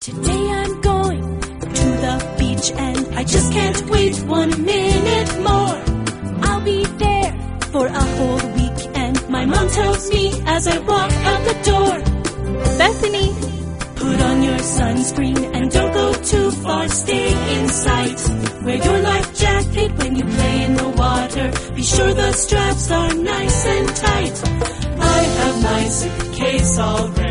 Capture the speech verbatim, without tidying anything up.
Today I'm going to the beach and I just can't wait one minute more. I'll be there for a whole week and my mom tells me as I walk out the door, Bethany, put on your sunscreen and don't go too far, stay in sight. Wear your life jacket when you play in the water. Be sure the straps are nice and tight. I have my suitcase all ready.